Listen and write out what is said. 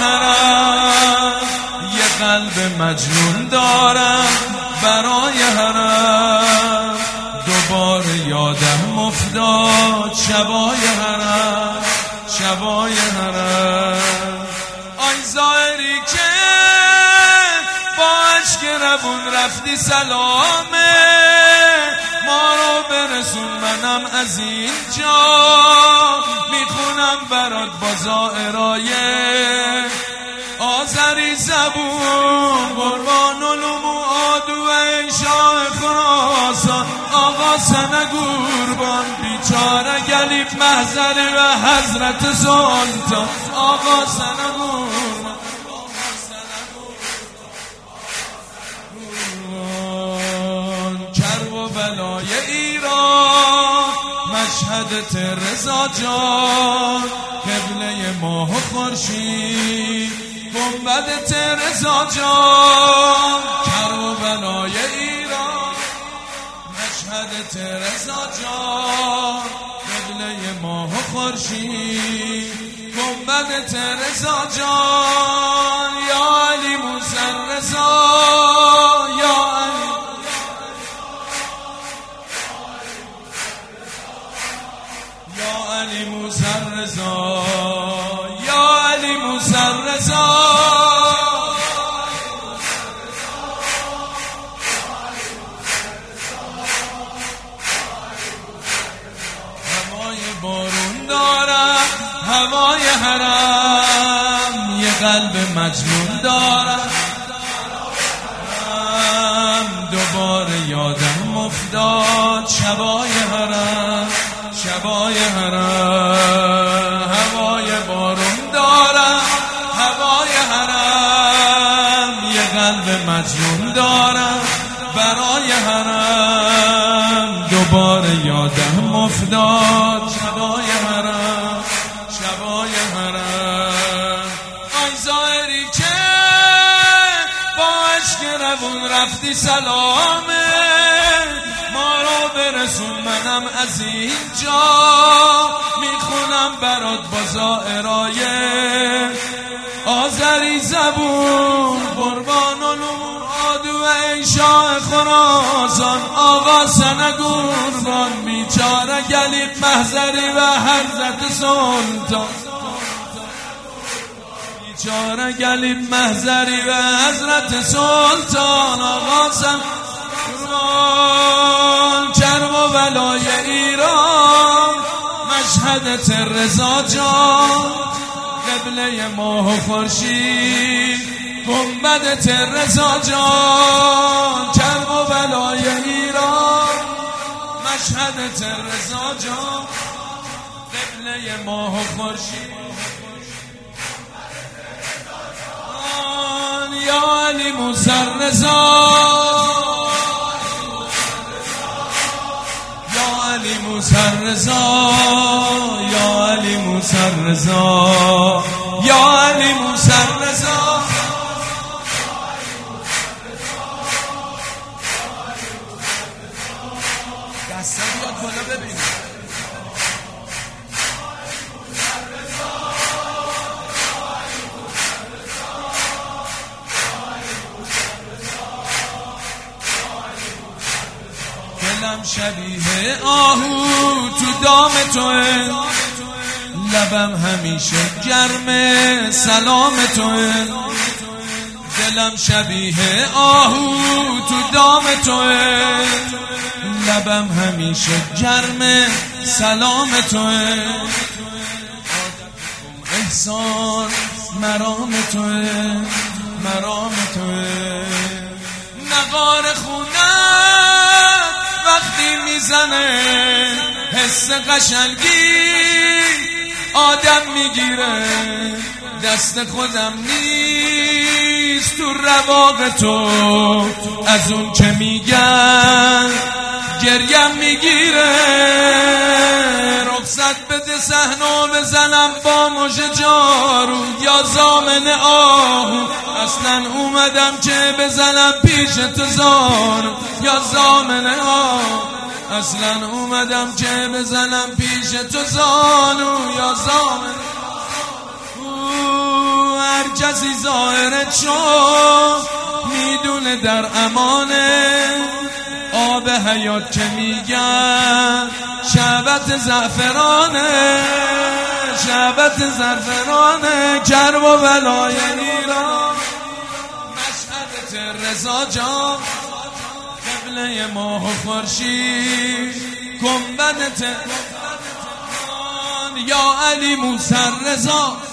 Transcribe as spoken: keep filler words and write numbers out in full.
حرم، یه قلب مجنون دارم برای حرم. دوباره یادم افتاد شبای حرم، شبای حرم. آی زائری که با عشق روون رفتی سلامه، ما رو برسون منم از اینجا میخونم برات با زائرای آذری زبون. قربان علوم آدو ای شاه خراسان، آقا سنه قربان بیچاره گلیف محضری و حضرت سلطان. آقا سنه قربان کرب و بلای ایران، مشهد رضا جان، قبله ماه و خورشید، گنبد رضا جان. کرب و بلای ایران، مشهد رضا جان، قبله ماه و خورشید، گنبد رضا جان. یا علی موسی رضا، یا علی یا علی موسی رضا، یا علی موسی رضا. هوای بارون دارم، هوای حرم، یه قلب مجنون دارم. دوباره یادم افتاد شبای حرم، شبای حرم. هوای بارون دارم، هوای حرم، یه قلب مجنون دارم برای حرم. دوباره یادم افتاد شبای حرم، شبای حرم. آی زائری که با عشق روون رفتی سلامه، ما رو برسون منم از اینجا میخونم برات با زائرای آذری زبون. قربان علوم آدو ای شاه خراسان، آقا سنه قربان بیچاره گلیف محضری و حضرت سلطان. بیچاره گلیف محضری و حضرت سلطان. آقا سنه قربان کرب و بلای ایران، مشهد رضا جان، قبله ماه و خورشید، گنبد رضا جان. کرب و بلای ایران، مشهد رضا جان، قبله ماه و خورشید. یا علی موسی رضا، یا علی موسی رضا، یا علی موسی رضا، یا علی موسی رضا. دسته بیاد بالا ببینید. دلم شبیه آهو تو دام توه، لبم همیشه گرمه سلام توه. دلم شبیه آهو تو دام توه، لبم همیشه گرمه سلام توه. احسان مرام توه، مرام توه. نقار خونم وقتی میزنه، حس قشنگی آدم میگیره. دست خودم نیست تو رواق تو، از اون که میگن گریم میگیره. رخصت بده صحنو بزنم با مژه جارو، یا زامن آهو. اصلا اومدم که بزنم پیش تو زارو، یا زامن آهو. اصلا اومدم که بزنم پیش تو زانو، یا زامن. هر کسی ظاهرت شد میدونه در امانه آب حیات که میگن شعبت زعفرانه شعبت زعفرانه کرب و بلای ایران مشهد رضا جان قبله ماه و خورشید گنبد تهران یا علی موسی رضا